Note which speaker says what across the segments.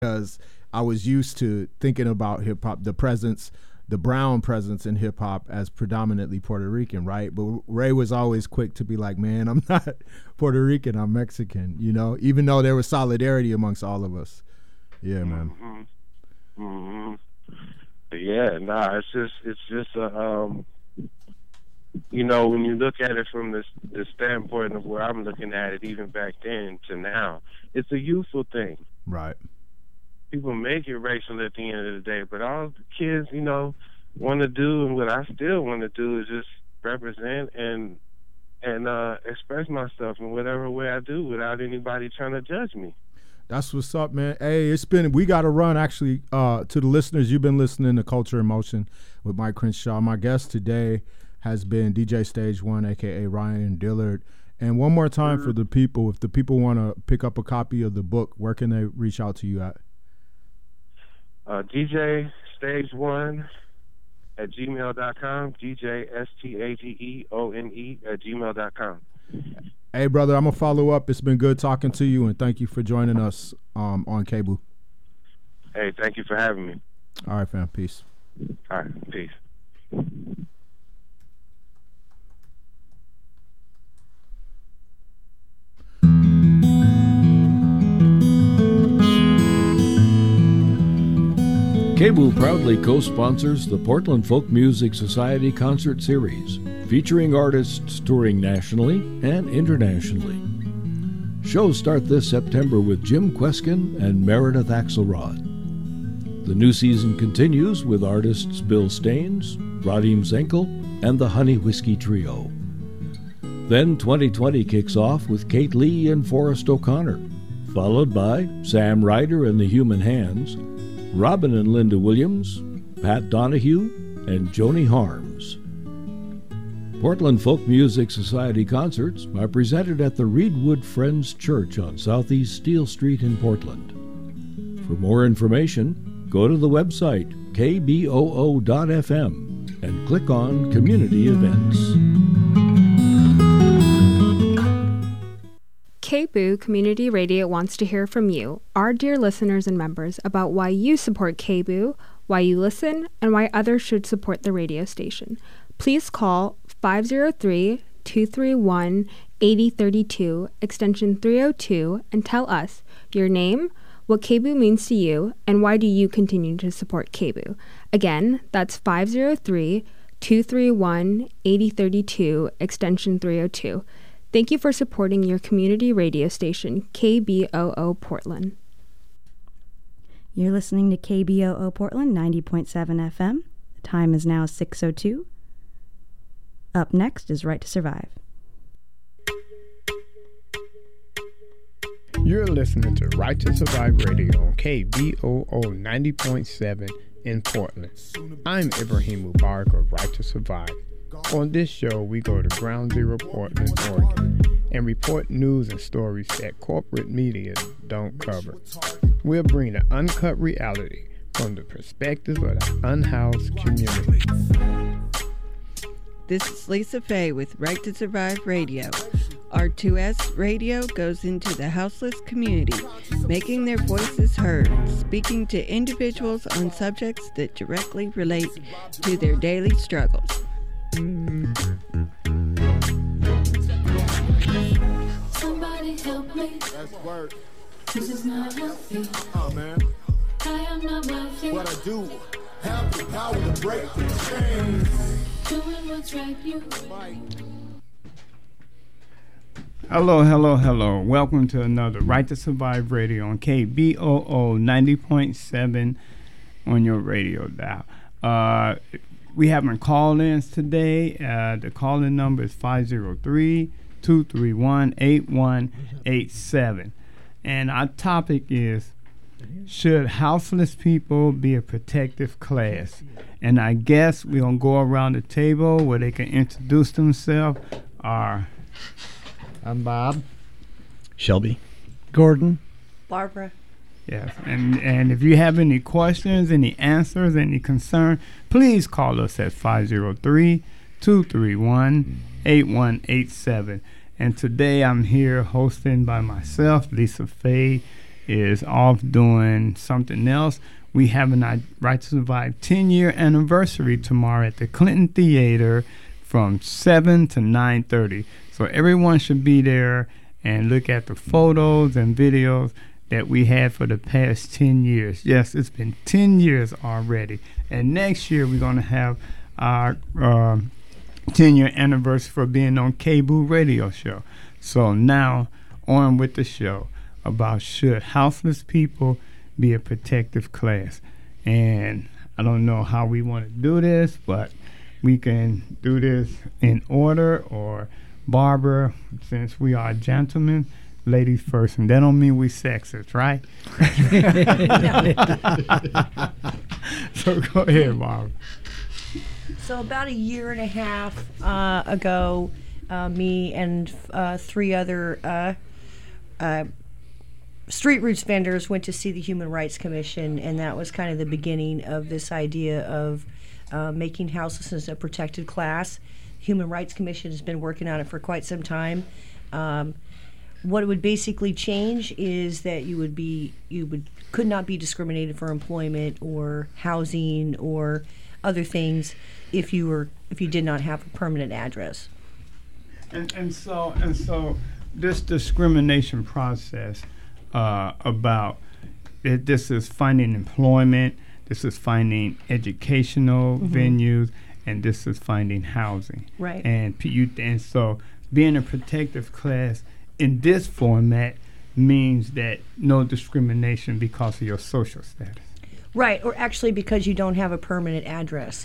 Speaker 1: because I was used to thinking about hip hop, the brown presence in hip hop as predominantly Puerto Rican, right? But Ray was always quick to be like, man, I'm not Puerto Rican, I'm Mexican, even though there was solidarity amongst all of us. Yeah, man.
Speaker 2: Mm-hmm. Mm-hmm. Yeah, nah, it's just when you look at it from the standpoint of where I'm looking at it, even back then to now, it's a youthful thing.
Speaker 1: Right.
Speaker 2: People make it racial at the end of the day, but all the kids, want to do, and what I still want to do, is just represent and express myself in whatever way I do without anybody trying to judge me.
Speaker 1: That's what's up, man. Hey, we got to run, actually, to the listeners. You've been listening to Culture in Motion with Mike Crenshaw. My guest today has been DJ Stage One, a.k.a. Ryan Dillard. And one more time for the people, if the people want to pick up a copy of the book, where can they reach out to you at?
Speaker 2: DJ Stage One at gmail.com, DJSTAGEONE at gmail.com.
Speaker 1: Hey, brother, I'm going to follow up. It's been good talking to you, and thank you for joining us on KBOO.
Speaker 2: Hey, thank you for having me.
Speaker 1: All right, fam. Peace.
Speaker 2: All right, peace.
Speaker 3: KBOO proudly co-sponsors the Portland Folk Music Society Concert Series, featuring artists touring nationally and internationally. Shows start this September with Jim Kweskin and Meredith Axelrod. The new season continues with artists Bill Staines, Radim Zenkel, and the Honey Whiskey Trio. Then 2020 kicks off with Kate Lee and Forrest O'Connor, followed by Sam Ryder and the Human Hands, Robin and Linda Williams, Pat Donahue, and Joni Harms. Portland Folk Music Society concerts are presented at the Reedwood Friends Church on Southeast Steel Street in Portland. For more information, go to the website kboo.fm and click on Community Events.
Speaker 4: KBOO Community Radio wants to hear from you, our dear listeners and members, about why you support KBOO, why you listen, and why others should support the radio station. Please call 503-231-8032, extension 302, and tell us your name, what KBOO means to you, and why do you continue to support KBOO. Again, that's 503-231-8032, extension 302. Thank you for supporting your community radio station, KBOO Portland.
Speaker 5: You're listening to KBOO Portland, 90.7 FM. The time is now 6:02. Up next is Right to Survive.
Speaker 6: You're listening to Right to Survive Radio on KBOO 90.7 in Portland. I'm Ibrahim Mubarak of Right to Survive. On this show, we go to Ground Zero, Portland, Oregon, and report news and stories that corporate media don't cover. We'll bring the uncut reality from the perspective of the unhoused community.
Speaker 7: This is Lisa Faye with Right to Survive Radio. R2S Radio goes into the houseless community, making their voices heard, speaking to individuals on subjects that directly relate to their daily struggles.
Speaker 8: Somebody help me.
Speaker 9: That's work.
Speaker 8: This is not healthy.
Speaker 9: Oh man.
Speaker 8: I am not wealthy.
Speaker 9: What I do, have the power to break the chains.
Speaker 8: Doing what's right, you.
Speaker 6: Hello. Welcome to another Right to Survive Radio on KBOO 90.7 on your radio dial. We having call-ins today. The call-in number is 503-231-8187. And our topic is, should houseless people be a protective class? And I guess we're going to go around the table where they can introduce themselves. I'm Bob.
Speaker 10: Shelby. Gordon.
Speaker 7: Barbara.
Speaker 6: Yes, and if you have any questions, any answers, any concern, please call us at 503-231-8187. And today I'm here hosting by myself, Lisa Faye, is off doing something else. We have a Right to Survive 10-year anniversary tomorrow at the Clinton Theater from 7 to 9:30. So everyone should be there and look at the photos and videos that we had for the past 10 years. Yes, it's been 10 years already. And next year we're going to have our 10-year anniversary for being on KBOO radio show. So now on with the show about should houseless people be a protective class. And I don't know how we want to do this, but we can do this in order, or Barbara, since we are gentlemen, ladies first, and that don't mean we sexist, right? So go ahead, Barbara.
Speaker 11: So about a year and a half ago, me and 3 other street roots vendors went to see the Human Rights Commission, and that was kind of the beginning of this idea of making houselessness a protected class. Human Rights Commission has been working on it for quite some time. What it would basically change is that could not be discriminated for employment or housing or other things if you did not have a permanent address.
Speaker 6: And so this discrimination process about this is finding employment, this is finding educational venues, and this is finding housing.
Speaker 11: Right.
Speaker 6: And so being a protective class in this format means that no discrimination because of your social status.
Speaker 11: Right, or actually because you don't have a permanent address.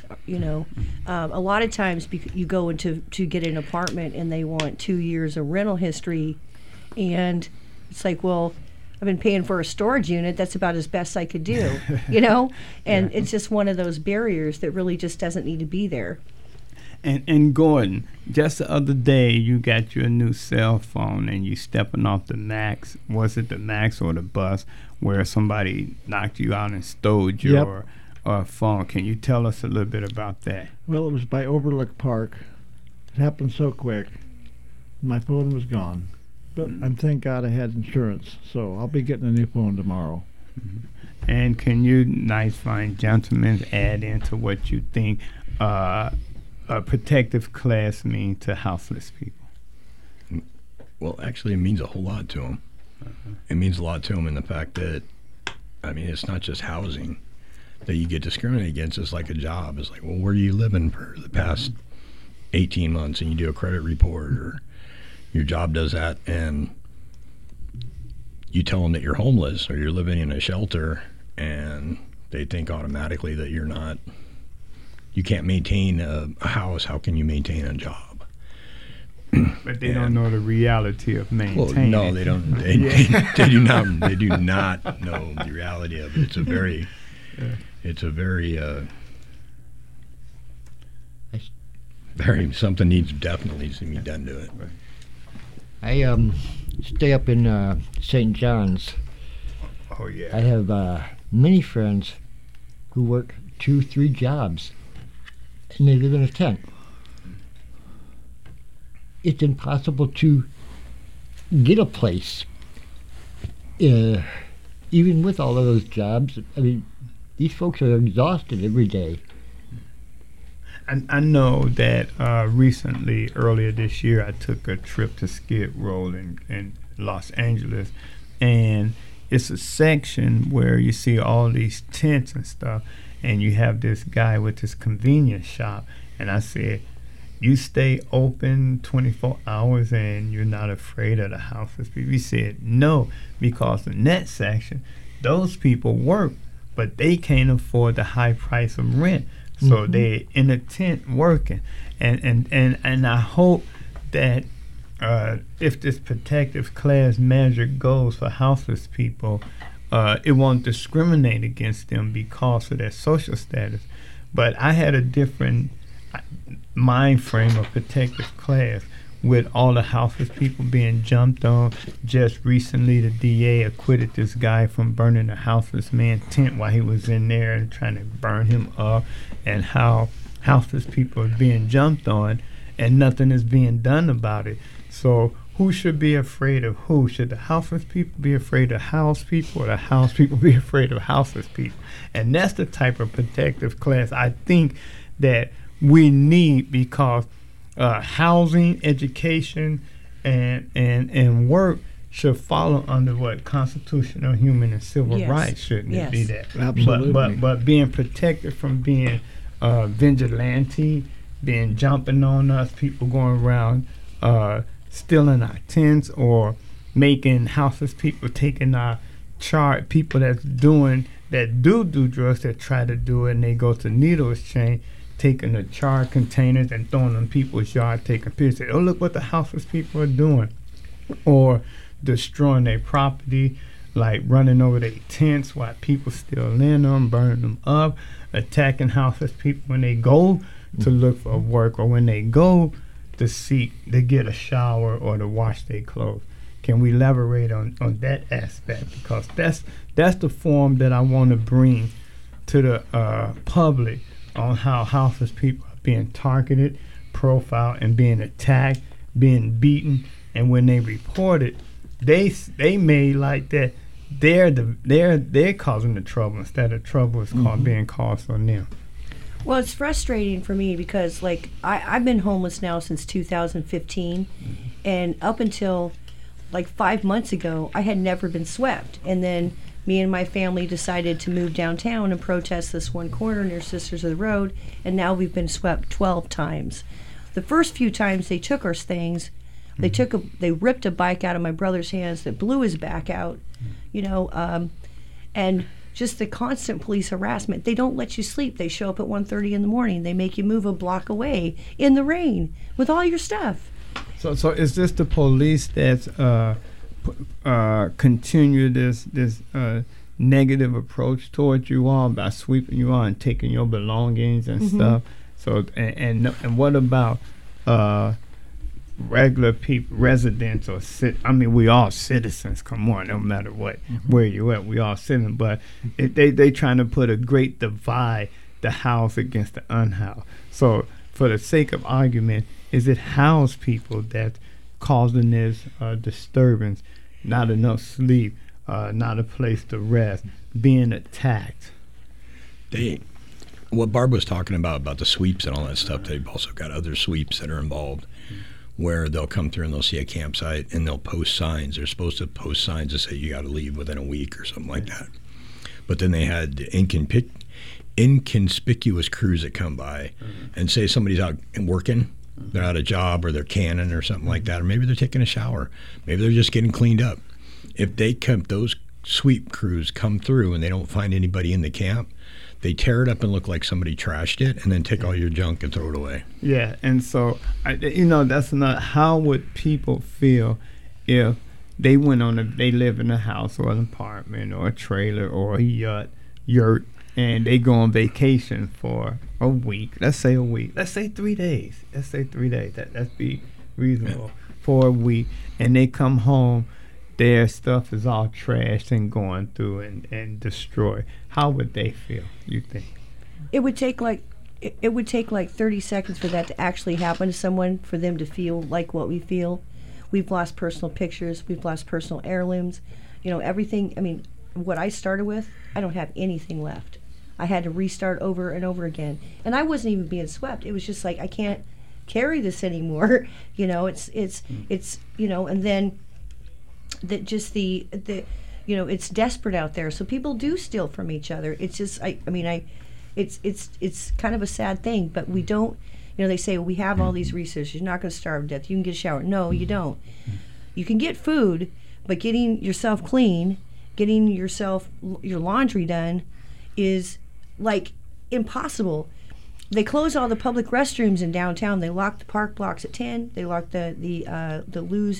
Speaker 11: A lot of times you go into to get an apartment and they want 2 years of rental history, and it's like, well, I've been paying for a storage unit. That's about as best I could do, And it's just one of those barriers that really just doesn't need to be there.
Speaker 6: And Gordon, just the other day you got your new cell phone and you stepping off the Max. Was it the Max or the bus where somebody knocked you out and stole your phone? Can you tell us a little bit about that?
Speaker 12: Well, it was by Overlook Park. It happened so quick. My phone was gone. But thank God I had insurance, so I'll be getting a new phone tomorrow.
Speaker 6: And can you, nice fine gentlemen, add into what you think a protective class means to houseless people?
Speaker 10: Well, actually, it means a whole lot to them. It means a lot to them in the fact that, it's not just housing that you get discriminated against. It's like a job. It's like, well, where are you living for the past 18 months? And you do a credit report, or your job does that, and you tell them that you're homeless or you're living in a shelter, and they think automatically that you can't maintain a house. How can you maintain a job?
Speaker 6: But they don't know the reality of maintaining.
Speaker 10: Well, no, they don't. They do not. They do not know the reality of it. It's a very something definitely needs to be done to it.
Speaker 13: I stay up in St. John's.
Speaker 6: Oh yeah.
Speaker 13: I have many friends who work 2-3 jobs, and they live in a tent. It's impossible to get a place, even with all of those jobs. These folks are exhausted every day.
Speaker 6: I know that recently, earlier this year, I took a trip to Skid Row in Los Angeles, and it's a section where you see all these tents and stuff, and you have this guy with this convenience shop, and I said, you stay open 24 hours and you're not afraid of the houseless people? He said, no, because in that section, those people work, but they can't afford the high price of rent. So they're in a tent working. And I hope that if this protective class measure goes for houseless people, it won't discriminate against them because of their social status. But I had a different mind frame of protective class with all the houseless people being jumped on. Just recently, the DA acquitted this guy from burning a houseless man's tent while he was in there and trying to burn him up, and how houseless people are being jumped on and nothing is being done about it. So who should be afraid of who? Should the houseless people be afraid of house people, or the house people be afraid of houseless people? And that's the type of protective class I think that we need, because housing, education, and work should follow under what? Constitutional, human, and civil rights, shouldn't it be that?
Speaker 12: Absolutely.
Speaker 6: But being protected from being vigilante, being jumping on us, people going around stealing our tents, or making houseless people taking our chart, people that do drugs, that try to do it, and they go to needle exchange, taking the char containers and throwing them in people's yard, taking pictures. Say, oh, look what the houseless people are doing. Or destroying their property, like running over their tents while people still in them, burning them up, attacking houseless people when they go to look for work, or when they go to get a shower or to wash their clothes. Can we elaborate on that aspect? Because that's the form that I want to bring to the public, on how houseless people are being targeted, profiled, and being attacked, being beaten. And when they report it, they may like that they're causing the trouble instead of trouble is being caused on them.
Speaker 11: Well, it's frustrating for me because, like, I've been homeless now since 2015, and up until like 5 months ago, I had never been swept. And then me and my family decided to move downtown and protest this one corner near Sisters of the Road, and now we've been swept 12 times. The first few times they took our things, they ripped a bike out of my brother's hands that blew his back out, and just the constant police harassment. They don't let you sleep. They show up at 1:30 in the morning. They make you move a block away in the rain with all your stuff.
Speaker 6: So is this the police that's continue this negative approach towards you all by sweeping you all and taking your belongings and stuff? So and what about regular people, residents, or we all citizens. Come on, no matter what where you at, we all citizens. But they trying to put a great divide, the house against the unhoused. So for the sake of argument, is it housed people that's causing this disturbance? Not enough sleep, not a place to rest, being attacked.
Speaker 10: What Barb was talking about the sweeps and all that stuff, they've also got other sweeps that are involved, where they'll come through and they'll see a campsite and they'll post signs. They're supposed to post signs that say you got to leave within a week or something like that. But then they had inconspicuous crews that come by and say somebody's out and working, they're out of job, or they're canning or something like that, or maybe they're taking a shower, maybe they're just getting cleaned up. If those sweep crews come through and they don't find anybody in the camp, they tear it up and look like somebody trashed it, and then take all your junk and throw it away.
Speaker 6: Yeah, and so that's not. How would people feel if they they live in a house or an apartment or a trailer or a yurt, and they go on vacation for a week? Let's say a week. Let's say 3 days. Let's be reasonable for a week, and they come home. Their stuff is all trashed and going through and destroyed. How would they feel, you think?
Speaker 11: It would take like 30 seconds for that to actually happen to someone, for them to feel like what we feel. We've lost personal pictures. We've lost personal heirlooms. Everything. I mean, what I started with, I don't have anything left. I had to restart over and over again. And I wasn't even being swept. It was just like, I can't carry this anymore. It's and then that just the it's desperate out there, so people do steal from each other. It's just it's kind of a sad thing, but we don't. They say, well, we have all these resources, you're not going to starve to death, you can get a shower. No, you don't. You can get food, but getting yourself clean, getting your laundry done is like impossible. They close all the public restrooms in downtown. They lock the park blocks at 10. They lock the loos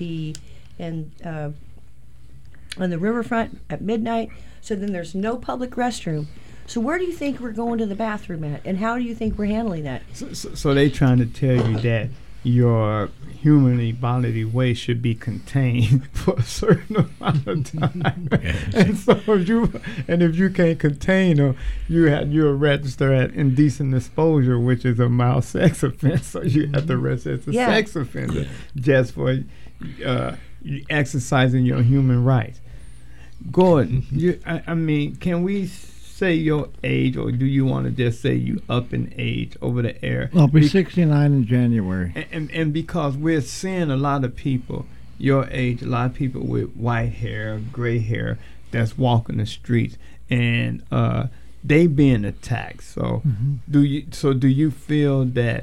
Speaker 11: on the riverfront at midnight. So then there's no public restroom. So where do you think we're going to the bathroom at, and how do you think we're handling that?
Speaker 6: So they trying to tell you that your humanly bodily waste should be contained for a certain amount of time. And so if you can't contain them, you're registered at indecent exposure, which is a mild sex offense. So you have to register as a sex offender just for exercising your human rights. Gordon, I mean, can we say your age, or do you want to just say you up in age over the air?
Speaker 12: I'll be 69 in January.
Speaker 6: And because we're seeing a lot of people your age, a lot of people with white hair, gray hair, that's walking the streets, and they being attacked. So do you feel that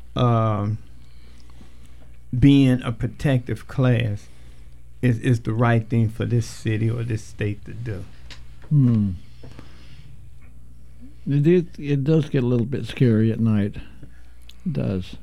Speaker 6: being a protective class is the right thing for this city or this state to do?
Speaker 12: It does get a little bit scary at night. It does.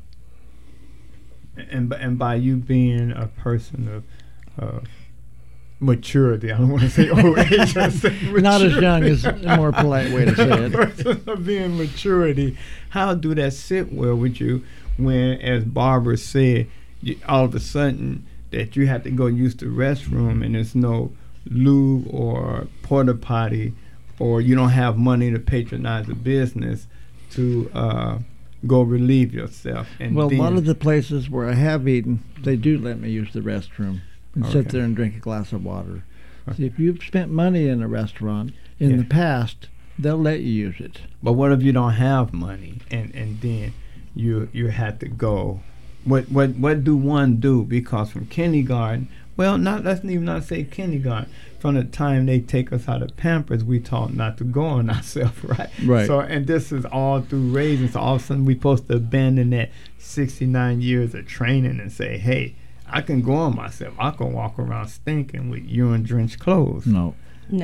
Speaker 6: And by you being a person of maturity, I don't want to say old age. I say
Speaker 12: not as young is a more polite way to say it.
Speaker 6: Person of being maturity, how do that sit well with you when, as Barbara said, all of a sudden that you have to go use the restroom and there's no loo or porta potty, or you don't have money to patronize a business to go relieve yourself? And
Speaker 12: well, a lot of the places where I have eaten, they do let me use the restroom and sit there and drink a glass of water. See, if you've spent money in a restaurant in the past, they'll let you use it.
Speaker 6: But what if you don't have money and then you have to go? What do one do? Because from kindergarten, well, let's even not say kindergarten. From the time they take us out of Pampers, we taught not to go on ourselves, right?
Speaker 12: Right.
Speaker 6: So, and this is all through raising. So all of a sudden, we're supposed to abandon that 69 years of training and say, hey, I can go on myself. I can walk around stinking with urine-drenched clothes.
Speaker 12: No.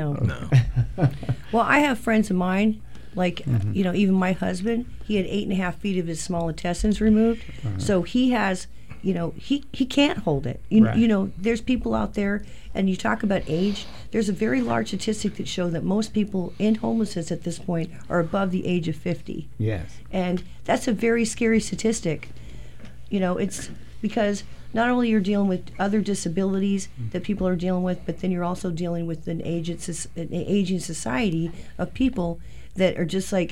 Speaker 11: Well, I have friends of mine, like, even my husband, he had 8.5 feet of his small intestines removed. So he has, he can't hold it. You know, there's people out there, and you talk about age, there's a very large statistic that show that most people in homelessness at this point are above the age of 50.
Speaker 6: Yes.
Speaker 11: And that's a very scary statistic. It's because not only you're dealing with other disabilities that people are dealing with, but then you're also dealing with an aging society of people that are just like,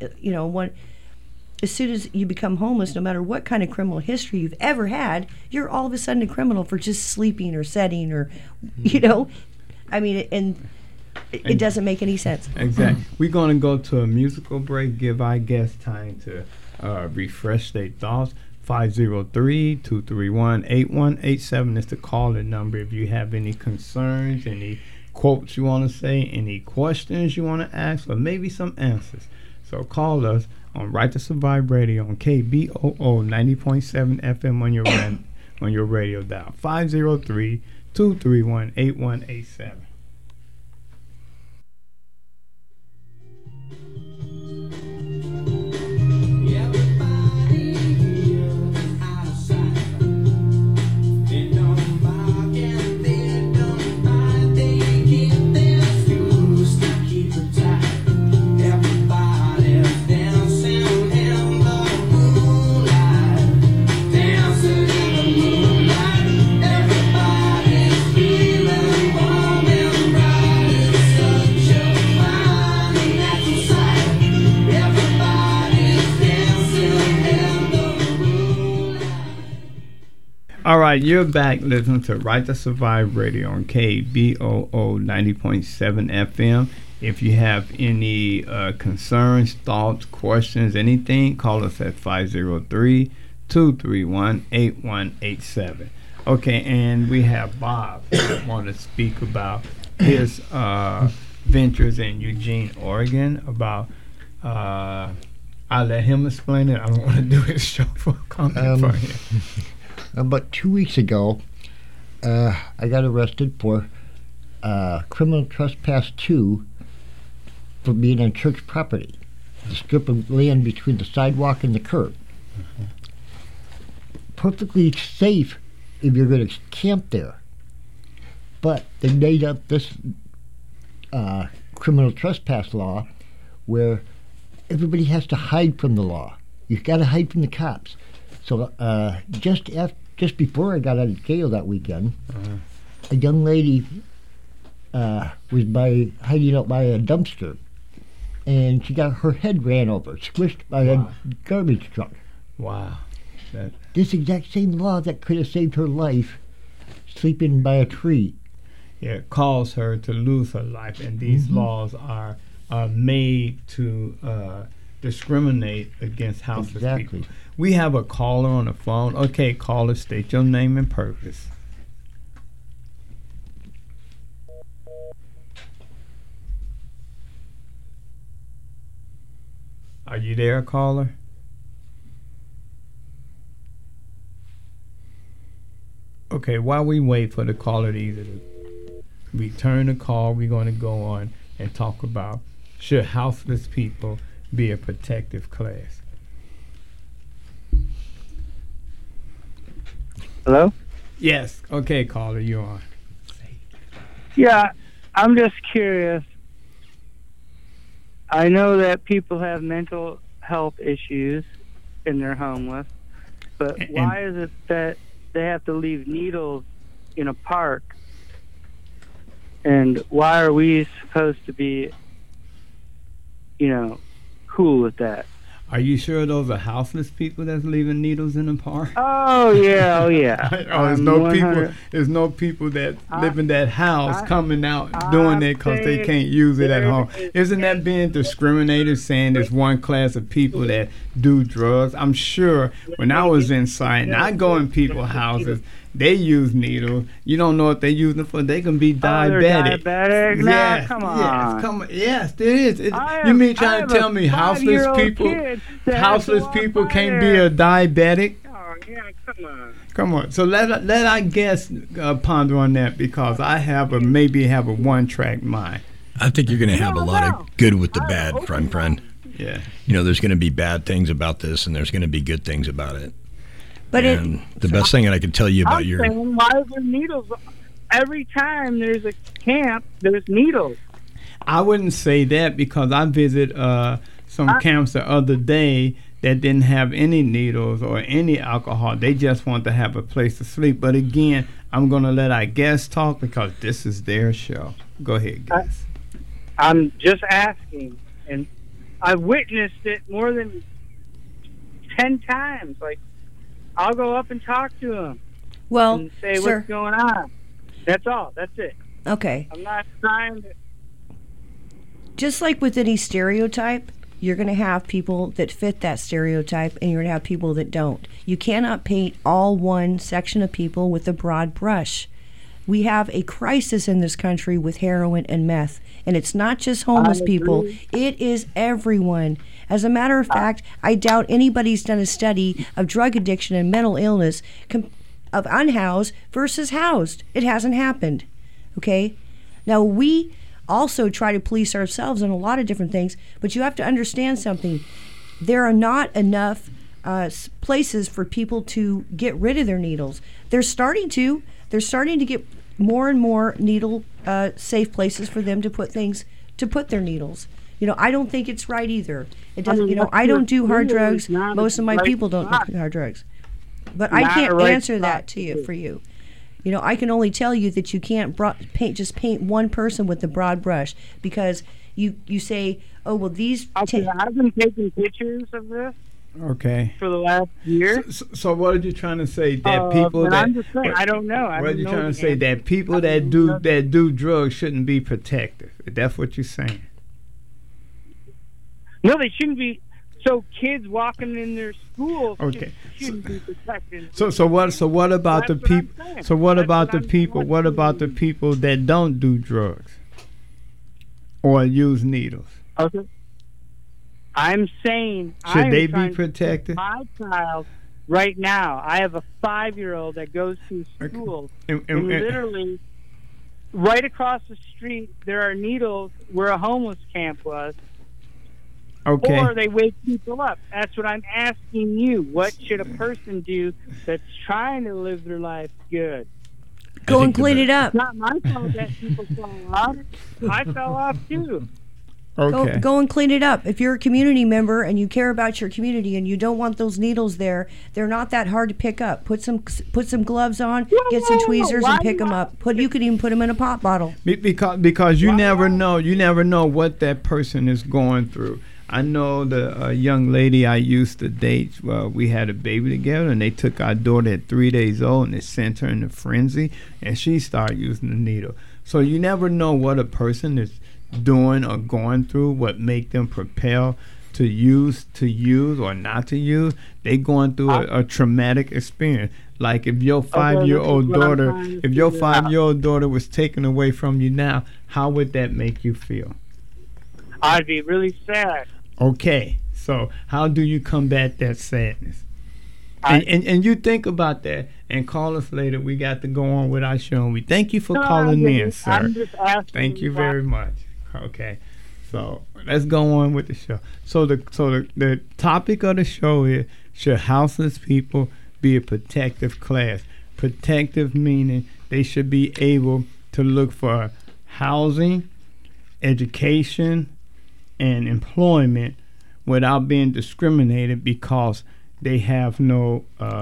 Speaker 11: as soon as you become homeless, no matter what kind of criminal history you've ever had, you're all of a sudden a criminal for just sleeping or setting or, I mean, and it doesn't make any sense.
Speaker 6: Exactly. We're going to go to a musical break, give our guests time to refresh their thoughts. 503-231-8187 is the call-in number. If you have any concerns, any quotes you want to say, any questions you want to ask, or maybe some answers. So call us on Right to Survive Radio on KBOO 90.7 FM on your radio dial. 503-231-8187. All right, you're back listening to Right to Survive Radio on KBOO 90.7 FM. If you have any concerns, thoughts, questions, anything, call us at 503-231-8187. Okay, and we have Bob who want to speak about his ventures in Eugene, Oregon. About I'll let him explain it. I don't want to do his show for a comment for him.
Speaker 13: About 2 weeks ago, I got arrested for criminal trespass 2 for being on church property, the strip of land between the sidewalk and the curb. Perfectly safe if you're going to camp there. But they made up this criminal trespass law where everybody has to hide from the law. You've got to hide from the cops. So just before I got out of jail that weekend, a young lady was hiding out by a dumpster, and she got her head ran over, squished by a garbage truck.
Speaker 6: Wow.
Speaker 13: This exact same law that could have saved her life sleeping by a tree.
Speaker 6: Yeah, cause her to lose her life, and these laws are made to discriminate against houseless people. We have a caller on the phone. Okay, caller, state your name and purpose. Are you there, caller? Okay, while we wait for the caller to either return the call, we're going to go on and talk about should houseless people be a protective class.
Speaker 14: Hello?
Speaker 6: Yes. Okay, caller, you're on.
Speaker 14: Yeah, I'm just curious. I know that people have mental health issues and they're homeless, but why is it that they have to leave needles in a park? And why are we supposed to be, cool with that?
Speaker 6: Are you sure those are houseless people that's leaving needles in the park?
Speaker 14: Oh yeah, oh yeah.
Speaker 6: There's no people that live in that house coming out doing it because they can't use it at home. Isn't that being discriminated, saying there's one class of people that do drugs? I'm sure when I was inside and I go in people's houses, they use needles. You don't know what they use them for. They can be diabetic.
Speaker 14: Diabetic?
Speaker 6: Yes,
Speaker 14: come on.
Speaker 6: Yes, there is. You mean trying to tell me houseless people can't be a diabetic?
Speaker 14: Oh, yeah, come on.
Speaker 6: Come on. So let I guess ponder on that, because I maybe have a one-track mind.
Speaker 10: I think you're going to have a lot of good with the bad, friend.
Speaker 6: Yeah.
Speaker 10: There's going to be bad things about this, and there's going to be good things about it.
Speaker 11: But
Speaker 10: the best thing that I can tell you about
Speaker 14: why are there needles? Every time there's a camp, there's needles.
Speaker 6: I wouldn't say that, because I visit some camps the other day that didn't have any needles or any alcohol. They just want to have a place to sleep. But again, I'm going to let our guests talk because this is their show. Go ahead, guests.
Speaker 14: I'm just asking, and I've witnessed it more than 10 times. Like, I'll go up and talk to them.
Speaker 11: Well,
Speaker 14: and say
Speaker 11: sir,
Speaker 14: what's going on. That's all. That's it.
Speaker 11: Okay.
Speaker 14: I'm not trying to.
Speaker 11: Just like with any stereotype, you're going to have people that fit that stereotype, and you're going to have people that don't. You cannot paint all one section of people with a broad brush. We have a crisis in this country with heroin and meth, and it's not just homeless people. It is everyone. As a matter of fact, I doubt anybody's done a study of drug addiction and mental illness of unhoused versus housed. It hasn't happened. Okay? Now, we also try to police ourselves in a lot of different things, but you have to understand something. There are not enough places for people to get rid of their needles. They're starting to get more and more needle safe places for them to put their needles. I don't think it's right either. It doesn't. I don't do hard drugs. Most of my people don't do hard drugs. But I can't answer that for you. I can only tell you that you can't paint one person with the broad brush, because you say, oh well, these.
Speaker 14: Okay, I've been taking pictures of this.
Speaker 6: Okay.
Speaker 14: For the last year.
Speaker 6: So what are you trying to say? That people that
Speaker 14: I'm just saying, I don't know.
Speaker 6: What are you trying to say? That people that do drugs shouldn't be protected? That's what you're saying?
Speaker 14: No, they shouldn't be. So kids walking in their schools shouldn't be protected.
Speaker 6: So what about the people? So what about the people? What about the people that don't do drugs or use needles?
Speaker 14: Okay. I'm saying,
Speaker 6: should they be protected?
Speaker 14: My child, right now, I have a 5-year-old that goes to school, and literally, right across the street, there are needles where a homeless camp was.
Speaker 6: Okay.
Speaker 14: Or they wake people up. That's what I'm asking you. What should a person do that's trying to live their life good?
Speaker 11: Go and clean it up.
Speaker 14: It's not my fault that people fell off. I fell off too.
Speaker 6: Okay.
Speaker 11: Go and clean it up. If you're a community member and you care about your community and you don't want those needles there, they're not that hard to pick up. Put some gloves on, get some tweezers, and pick them up. You could even put them in a pop bottle.
Speaker 6: Because you never know. You never know what that person is going through. I know the young lady I used to date. We had a baby together, and they took our daughter at 3 days old, and they sent her in a frenzy, and she started using the needle. So you never know what a person is doing or going through, what make them propel to use or not to use. They going through a traumatic experience. Like if your 5-year-old daughter was taken away from you now, how would that make you feel?
Speaker 14: I'd be really sad.
Speaker 6: Okay, so how do you combat that sadness? And you think about that and call us later. We got to go on with our show. And we thank you for calling in, sir.
Speaker 14: I'm just asking.
Speaker 6: Thank you very much. Okay, so let's go on with the show. So the topic of the show is, should houseless people be a protective class? Protective meaning they should be able to look for housing, education, and employment without being discriminated because they have no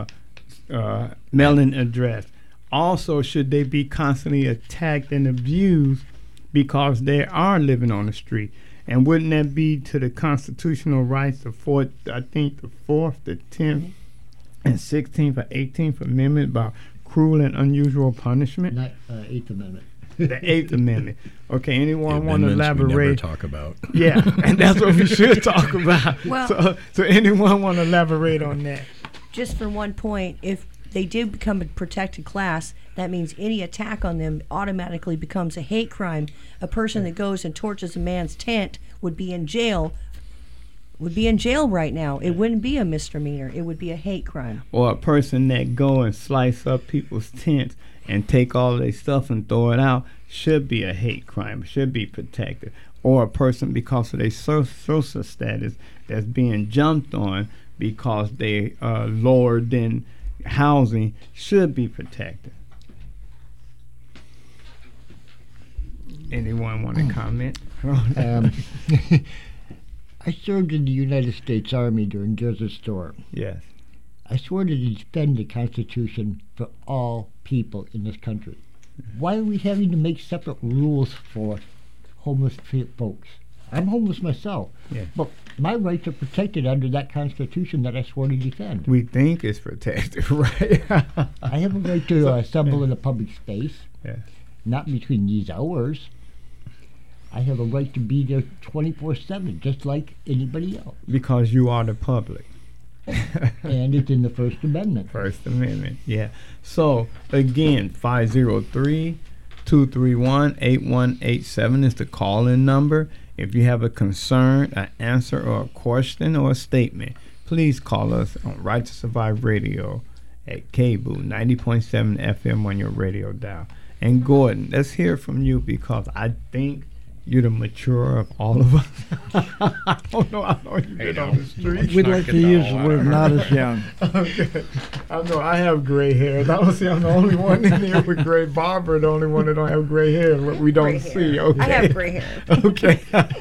Speaker 6: mailing address. Also, should they be constantly attacked and abused because they are living on the street? And wouldn't that be to the constitutional rights, the 4th, the 4th, the 10th, and 16th or 18th Amendment about cruel and unusual punishment?
Speaker 13: Not 8th Amendment.
Speaker 6: The 8th Amendment. Okay, anyone want to elaborate?
Speaker 10: We never talk about.
Speaker 6: Yeah, and that's what we should talk about.
Speaker 11: Well,
Speaker 6: so anyone want to elaborate on that?
Speaker 11: Just for one point, if they did become a protected class, that means any attack on them automatically becomes a hate crime. A person that goes and torches a man's tent would be in jail. Right now. It wouldn't be a misdemeanor. It would be a hate crime.
Speaker 6: Or a person that go and slice up people's tents and take all their stuff and throw it out should be a hate crime, should be protected. Or a person, because of their social status, that's being jumped on because they are lower than housing, should be protected. Anyone want to comment?
Speaker 13: I served in the United States Army during Desert Storm.
Speaker 6: Yes.
Speaker 13: I swore to defend the Constitution for all people in this country. Why are we having to make separate rules for homeless folks? I'm homeless myself, but my rights are protected under that Constitution that I swore to defend.
Speaker 6: We think it's protected, right?
Speaker 13: I have a right to assemble in a public space, not between these hours. I have a right to be there 24/7, just like anybody else.
Speaker 6: Because you are the public.
Speaker 13: And it's in the First Amendment.
Speaker 6: First Amendment, yeah. So, again, 503-231-8187 is the call-in number. If you have a concern, an answer, or a question, or a statement, please call us on Right to Survive Radio at KBOO 90.7 FM on your radio dial. And Gordon, let's hear from you, because I think you're the mature of all of us. I don't know how long you've been on the street.
Speaker 12: We'd like to use the word not as young.
Speaker 6: Okay. I know I have gray hair. I don't see I'm the only one in here with gray. Barbara, the only one that don't have gray hair. What we don't see. Okay.
Speaker 11: I have gray hair.
Speaker 6: Okay.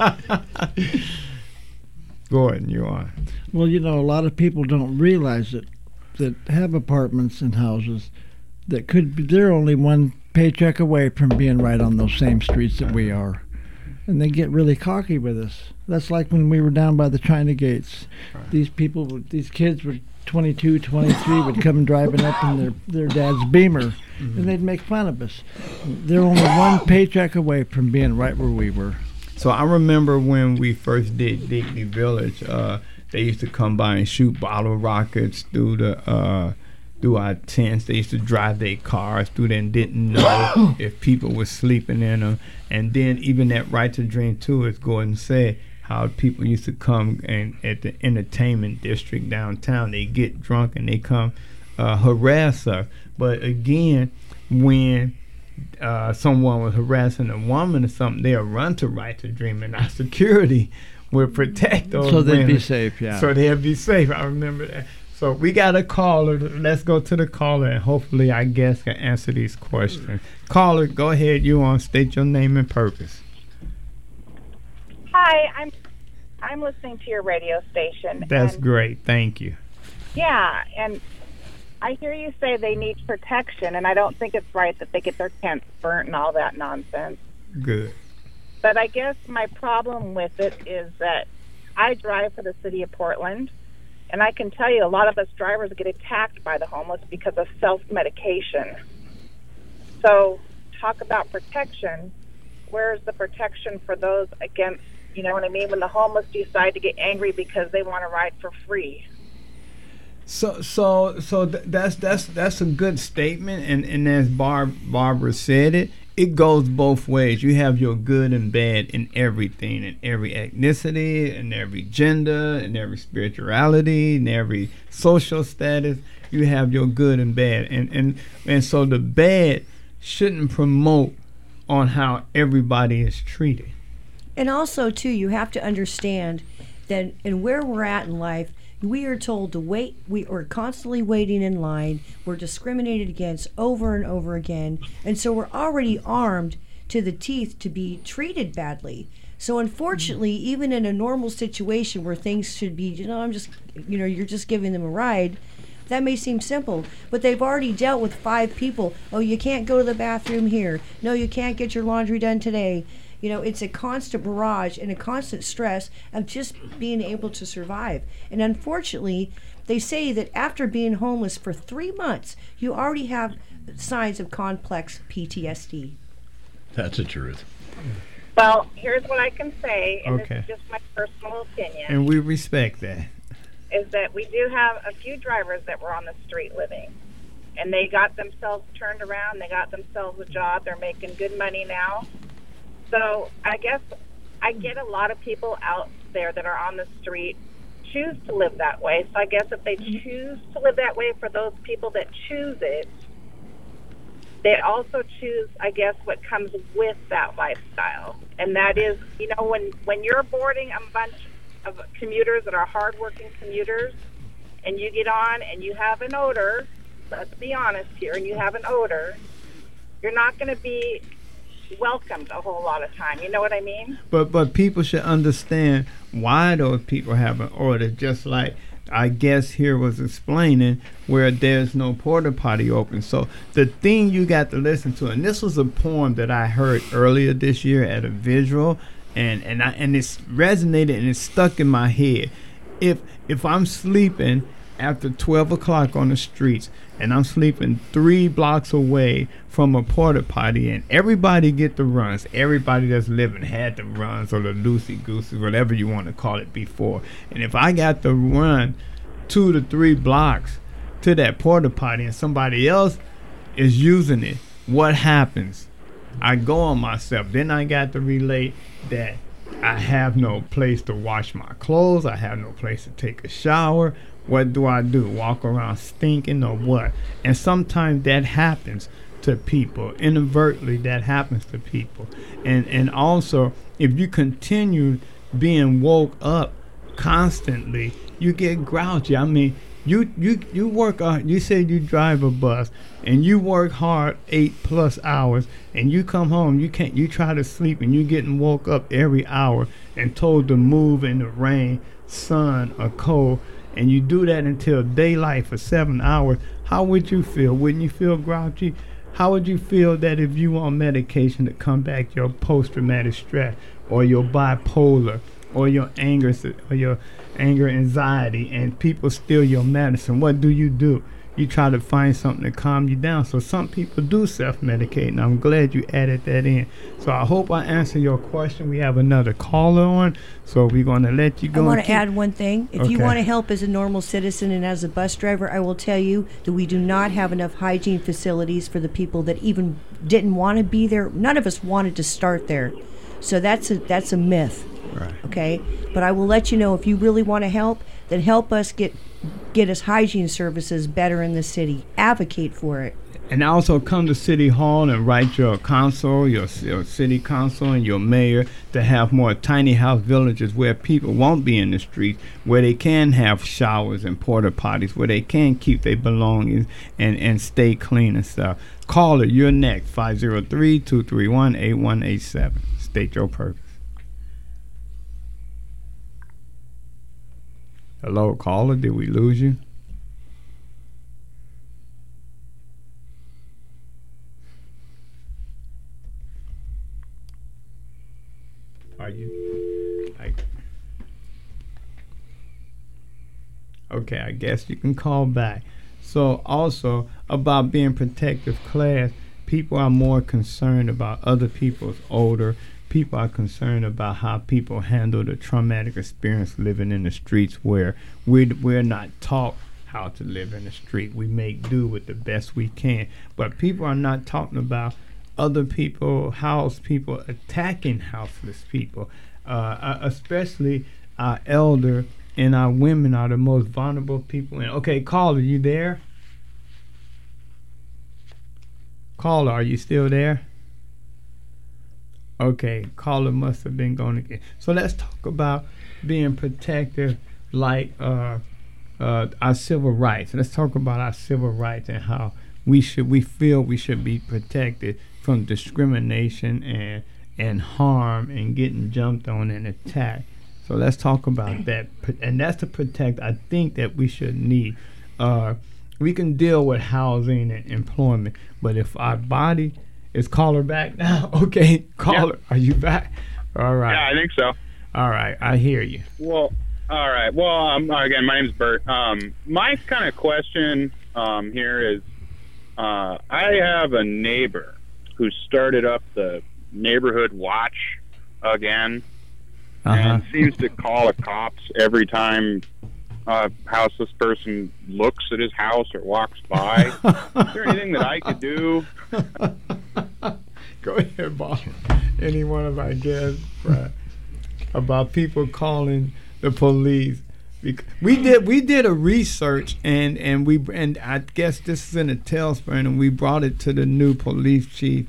Speaker 6: Gordon, you on.
Speaker 12: Well, you know, a lot of people don't realize that have apartments and houses that could be, they're only one paycheck away from being right on those same streets that we are. And they get really cocky with us. That's like when we were down by the China Gates. Right. These kids were 22, 23, would come driving up in their dad's Beamer, and they'd make fun of us. They're only one paycheck away from being right where we were.
Speaker 6: So I remember when we first did Digby Village, they used to come by and shoot bottle rockets through our tents. They used to drive their cars through there and didn't know if people were sleeping in them. And then even that Right to Dream too, as Gordon said, how people used to come and at the entertainment district downtown, they get drunk and they come harass us. But again, when someone was harassing a woman or something, they'll run to Right to Dream, and our security will protect those
Speaker 12: so they'd
Speaker 6: women.
Speaker 12: be safe, yeah.
Speaker 6: So they'd be safe. I remember that. So we got a caller. Let's go to the caller, and hopefully our guest can answer these questions. Caller, go ahead. You on. State your name and purpose.
Speaker 15: Hi, I'm listening to your radio station.
Speaker 6: That's great. Thank you.
Speaker 15: Yeah, and I hear you say they need protection, and I don't think it's right that they get their tents burnt and all that nonsense.
Speaker 6: Good.
Speaker 15: But I guess my problem with it is that I drive for the city of Portland, and I can tell you a lot of us drivers get attacked by the homeless because of self-medication. So talk about protection. Where's the protection for those against, you know what I mean, when the homeless decide to get angry because they want to ride for free?
Speaker 6: So that's a good statement, and as Barbara said it goes both ways. You have your good and bad in everything, in every ethnicity, in every gender, in every spirituality, in every social status. You have your good and bad, and so the bad shouldn't promote on how everybody is treated.
Speaker 11: And also, too, you have to understand that in where we're at in life, we are told to wait. We are constantly waiting in line. We're discriminated against over and over again. And so we're already armed to the teeth to be treated badly. So unfortunately, even in a normal situation where things should be, you're just giving them a ride, that may seem simple, but they've already dealt with 5 people. Oh, you can't go to the bathroom here. No, you can't get your laundry done today. You know, it's a constant barrage and a constant stress of just being able to survive. And unfortunately, they say that after being homeless for 3 months, you already have signs of complex PTSD.
Speaker 10: That's the truth.
Speaker 15: Well, here's what I can say, and
Speaker 6: Okay.
Speaker 15: this is just my personal opinion.
Speaker 6: And we respect that.
Speaker 15: Is that we do have a few drivers that were on the street living, and they got themselves turned around, they got themselves a job, they're making good money now. So I guess I get a lot of people out there that are on the street choose to live that way. So I guess if they choose to live that way, for those people that choose it, they also choose, I guess, what comes with that lifestyle. And that is, you know, when you're boarding a bunch of commuters that are hardworking commuters, and you get on and you have an odor, let's be honest here, and you have an odor, you're not going to be welcomed a whole lot of time. You know what I mean?
Speaker 6: But people should understand why those people have an order, just like I guess here was explaining where there's no porta potty open. So the thing you got to listen to, and this was a poem that I heard earlier this year at a visual, and it's resonated and it's stuck in my head. If I'm sleeping after 12 o'clock on the streets, and I'm sleeping 3 blocks away from a porta potty, and everybody get the runs. Everybody that's living had the runs, or the loosey-goosey, whatever you want to call it before. And if I got to run 2 to 3 blocks to that porta potty and somebody else is using it, what happens? I go on myself. Then I got to relate that I have no place to wash my clothes. I have no place to take a shower. What do I do? Walk around stinking or what? And sometimes that happens to people. Inadvertently, that happens to people. And also, if you continue being woke up constantly, you get grouchy. I mean, you work hard. You say you drive a bus and you work hard 8+ hours, and you come home, you try to sleep, and you're getting woke up every hour and told to move in the rain, sun, or cold, and you do that until daylight for 7 hours. How would you feel? Wouldn't you feel grouchy? How would you feel that if you were on medication to combat your post-traumatic stress, or your bipolar, or your anger anxiety, and people steal your medicine? What do? You try to find something to calm you down. So some people do self-medicate, and I'm glad you added that in. So I hope I answered your question. We have another caller on, so we're going to let you go.
Speaker 11: I want to add one thing. If you
Speaker 6: Okay.
Speaker 11: want to help as a normal citizen and as a bus driver, I will tell you that we do not have enough hygiene facilities for the people that even didn't want to be there. None of us wanted to start there. So that's a myth.
Speaker 6: Right.
Speaker 11: Okay? But I will let you know, if you really want to help, then help us get us hygiene services better in the city. Advocate for it.
Speaker 6: And also come to City Hall and write your council, your city council, and your mayor to have more tiny house villages where people won't be in the streets, where they can have showers and porta potties, where they can keep their belongings and stay clean and stuff. Call it. You're next. 503-231-8187. State your purpose. Hello, caller. Did we lose you? Are you? Okay, I guess you can call back. So also about being protective class, people are more concerned about other people's older. People are concerned about how people handle the traumatic experience living in the streets, where we're not taught how to live in the street. We make do with the best we can. But people are not talking about other people, house people attacking houseless people, especially our elder and our women are the most vulnerable people. And okay, caller, you there? Caller, are you still there? Okay, caller must have been going again. So let's talk about being protective, like our civil rights. Let's talk about our civil rights and how we feel we should be protected from discrimination and harm and getting jumped on and attacked. So let's talk about that. And that's to protect, I think, that we should need. We can deal with housing and employment, but if our body is caller back now, okay, caller, Are you back? All right.
Speaker 16: Yeah, I think so.
Speaker 6: All right, I hear you.
Speaker 16: Well, all right. Well, again, my name's Bert. My kind of question here is, I have a neighbor who started up the neighborhood watch again, and seems to call the cops every time a houseless person looks at his house or walks by. Is there anything that I could do?
Speaker 6: Go ahead, Bob. Any one of our guests, right, about people calling the police. We did a research and I guess this is in a tailspin, and we brought it to the new police chief